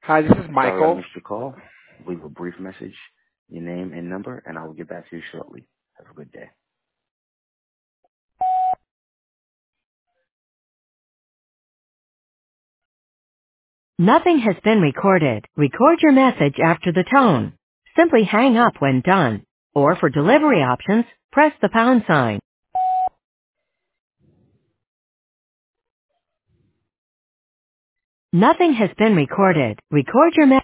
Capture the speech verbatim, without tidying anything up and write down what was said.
Hi, this is Sorry I Michael. missed your call. Leave a brief message, your name and number, and I will get back to you shortly. Have a good day. Nothing has been recorded. Record your message after the tone. Simply hang up when done. Or for delivery options, press the pound sign. Nothing has been recorded. Record your message.